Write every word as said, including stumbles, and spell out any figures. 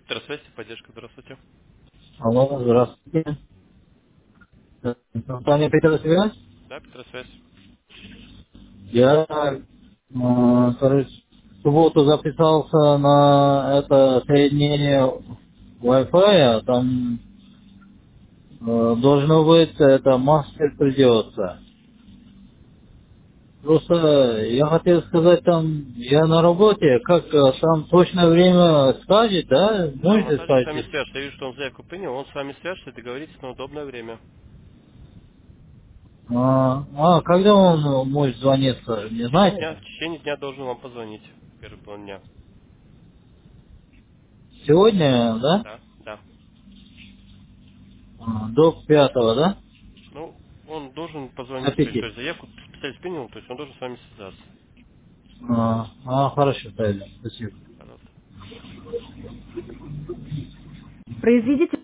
Здравствуйте, поддержка, здравствуйте. Алло, здравствуйте. Э, Компания Петросвязь. Да, Петросвязь. Я, э, короче, в субботу записался на это соединение Wi-Fi, а там э, должно быть это мастер придется. Просто я хотел сказать, там я на работе, как э, там точное время скажет, да? Да, он Можете также с сказать? вами свяжется. Я вижу, что он заявку принял, он с вами свяжется и договорится на удобное время. А, а, когда он может звониться, В не течение дня, знаете? в течение дня должен вам позвонить. Первый план дня. Сегодня, да? Да, да. А, До пятого, да? Ну, он должен До позвонить, то есть, то пяти. есть заявку специалист принял, то есть он должен с вами связаться. А, а, хорошо, правильно. Спасибо. Пожалуйста. Произведите